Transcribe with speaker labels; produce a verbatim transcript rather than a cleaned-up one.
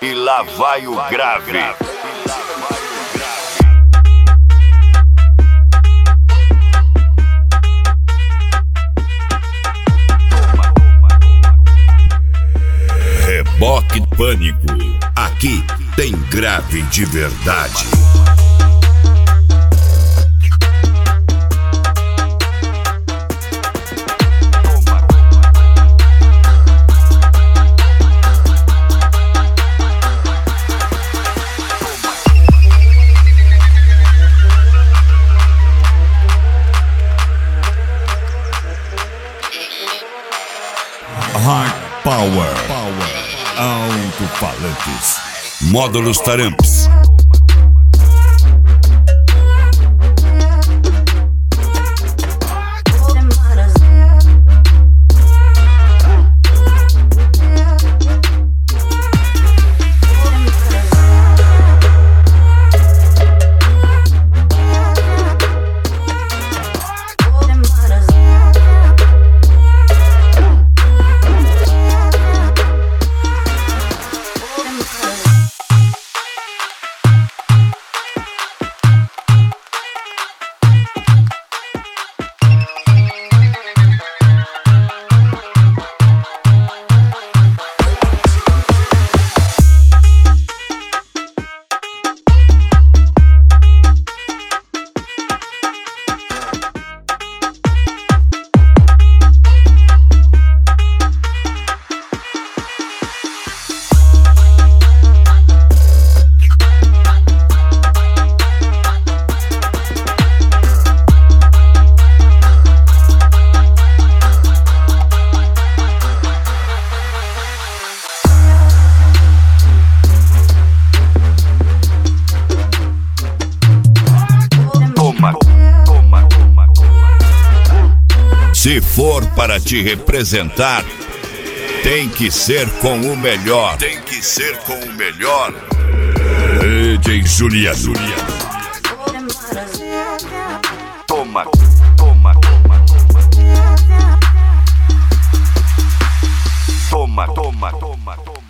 Speaker 1: E lá vai o grave. Reboque Pânico. Aqui tem grave de verdade. Hard Power, Power. Alto-falantes. Módulos Taramps. Se for para te representar, tem que ser com o melhor. Tem que ser com o melhor. D J Juliano. Toma, toma, toma, toma. Toma, toma, toma, toma.